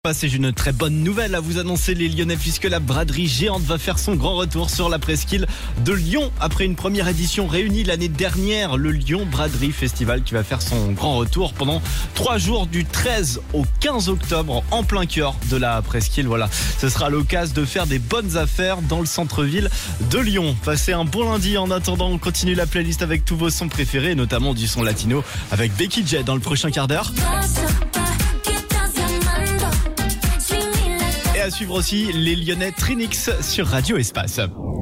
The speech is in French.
C'est une très bonne nouvelle à vous annoncer les Lyonnais puisque la braderie géante va faire son grand retour sur la presqu'île de Lyon après une première édition réunie l'année dernière, le Lyon Braderie Festival qui va faire son grand retour pendant 3 jours du 13 au 15 octobre en plein cœur de la presqu'île. Voilà, ce sera l'occasion de faire des bonnes affaires dans le centre-ville de Lyon. Passez un bon lundi. En attendant, on continue la playlist avec tous vos sons préférés, notamment du son latino avec Becky J dans le prochain quart d'heure. Et à suivre aussi les Lyonnais Trinix sur Radio Espace.